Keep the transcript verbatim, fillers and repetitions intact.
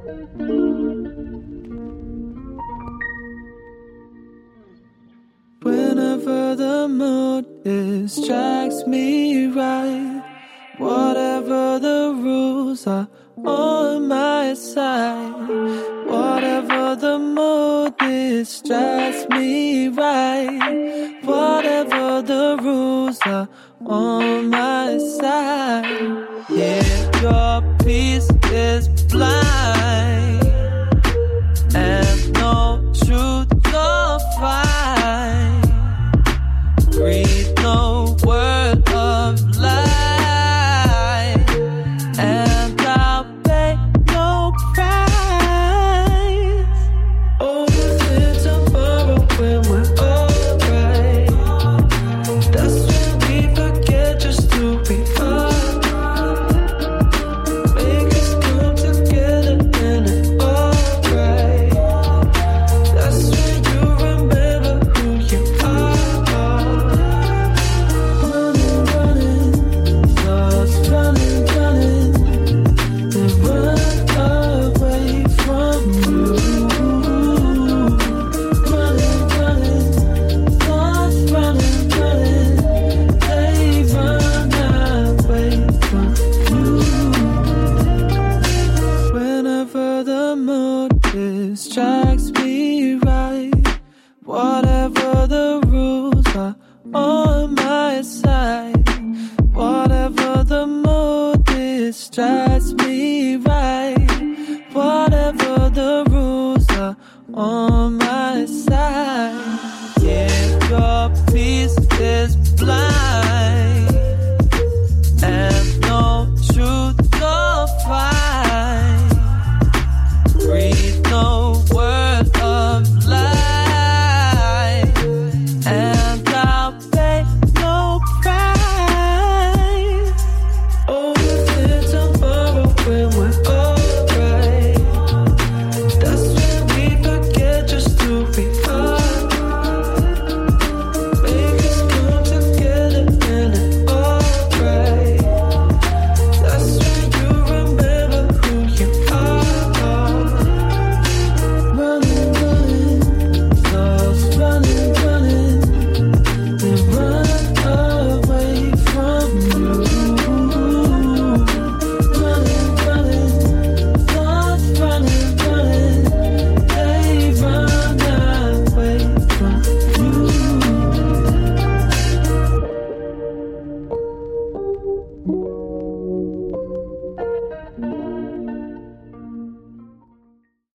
Whenever the mood distracts me right, whatever the rules are on my side. Whatever the mood distracts me right, whatever the rules are on my side. Yeah, your peace is blind, and no truth you'll find. Read no word of lie, and I'll pay no price. Oh, there tomorrow when we're alright. That's when we forget just to be alright. Make us come together and it's alright. That's when you remember who you are. Running, running, thoughts running, running. They run away from you. Running, running, thoughts running, running. They run away from you. Whenever the mood distracts me right, whatever the rules are on my side. Whatever the mood distracts me right, whatever the rules are on my